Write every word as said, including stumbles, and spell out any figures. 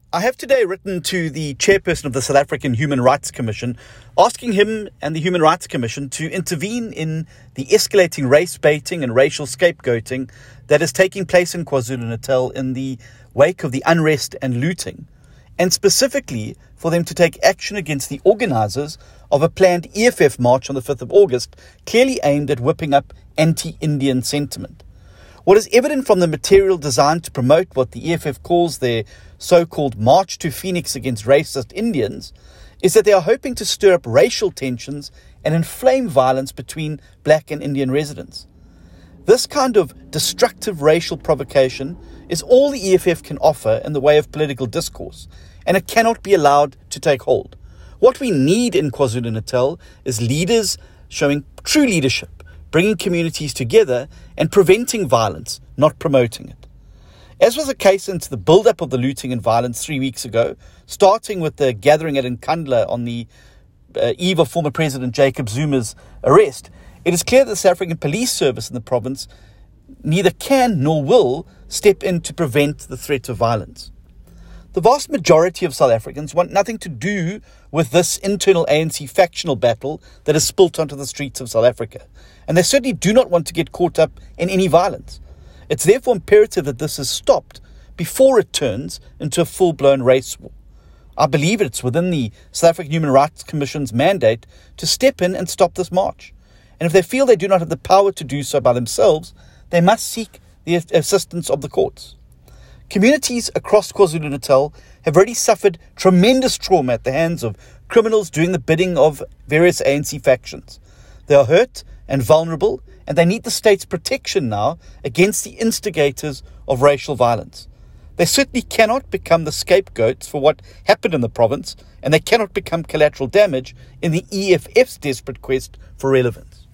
I have today written to the chairperson of the South African Human Rights Commission, asking him and the Human Rights Commission to intervene in the escalating race baiting and racial scapegoating that is taking place in KwaZulu-Natal in the wake of the unrest and looting, and specifically for them to take action against the organisers of a planned E F F march on the fifth of August, clearly aimed at whipping up anti-Indian sentiment. What is evident from the material designed to promote what the E F F calls their so-called March to Phoenix against racist Indians is that they are hoping to stir up racial tensions and inflame violence between black and Indian residents. This kind of destructive racial provocation is all the E F F can offer in the way of political discourse, and it cannot be allowed to take hold. What we need in KwaZulu-Natal is leaders showing true leadership, bringing communities together and preventing violence, not promoting it. As was the case into the build-up of the looting and violence three weeks ago, starting with the gathering at Nkandla on the uh, eve of former President Jacob Zuma's arrest, it is clear that the South African Police Service in the province neither can nor will step in to prevent the threat of violence. The vast majority of South Africans want nothing to do with this internal A N C factional battle that has spilt onto the streets of South Africa, and they certainly do not want to get caught up in any violence. It's therefore imperative that this is stopped before it turns into a full-blown race war. I believe it's within the South African Human Rights Commission's mandate to step in and stop this march. And if they feel they do not have the power to do so by themselves, they must seek the assistance of the courts. Communities across KwaZulu-Natal have already suffered tremendous trauma at the hands of criminals doing the bidding of various A N C factions. They are hurt and vulnerable, and they need the state's protection now against the instigators of racial violence. They certainly cannot become the scapegoats for what happened in the province, and they cannot become collateral damage in the E F F's desperate quest for relevance.